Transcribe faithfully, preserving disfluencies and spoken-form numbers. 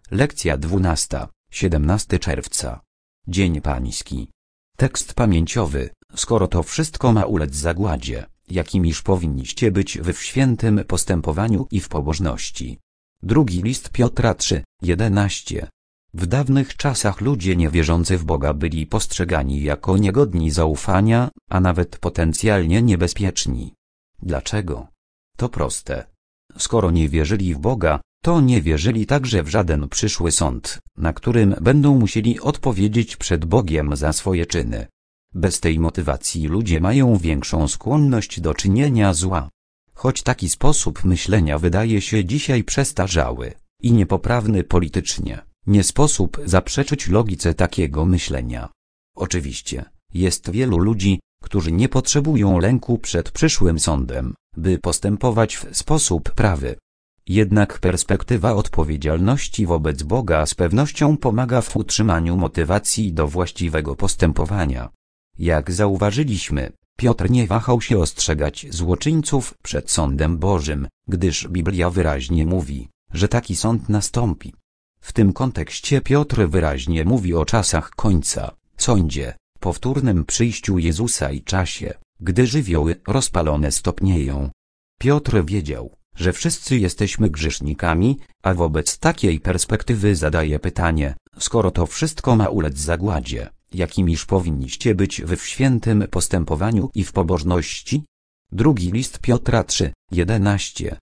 Lekcja dwunasta, siedemnastego czerwca. Dzień Pański. Tekst pamięciowy. Skoro to wszystko ma ulec zagładzie, jakimiż powinniście być wy w świętym postępowaniu i w pobożności. Drugi list Piotra trzy, jedenaście. W dawnych czasach ludzie niewierzący w Boga byli postrzegani jako niegodni zaufania, a nawet potencjalnie niebezpieczni. Dlaczego? To proste. Skoro nie wierzyli w Boga, to nie wierzyli także w żaden przyszły sąd, na którym będą musieli odpowiedzieć przed Bogiem za swoje czyny. Bez tej motywacji ludzie mają większą skłonność do czynienia zła. Choć taki sposób myślenia wydaje się dzisiaj przestarzały i niepoprawny politycznie, nie sposób zaprzeczyć logice takiego myślenia. Oczywiście, jest wielu ludzi, którzy nie potrzebują lęku przed przyszłym sądem, by postępować w sposób prawy. Jednak perspektywa odpowiedzialności wobec Boga z pewnością pomaga w utrzymaniu motywacji do właściwego postępowania. Jak zauważyliśmy, Piotr nie wahał się ostrzegać złoczyńców przed sądem Bożym, gdyż Biblia wyraźnie mówi, że taki sąd nastąpi. W tym kontekście Piotr wyraźnie mówi o czasach końca, sądzie, powtórnym przyjściu Jezusa i czasie, gdy żywioły rozpalone stopnieją. Piotr wiedział, że wszyscy jesteśmy grzesznikami, a wobec takiej perspektywy zadaje pytanie, skoro to wszystko ma ulec zagładzie, jakimiż powinniście być wy w świętym postępowaniu i w pobożności? Drugi list Piotra trzy, jedenaście.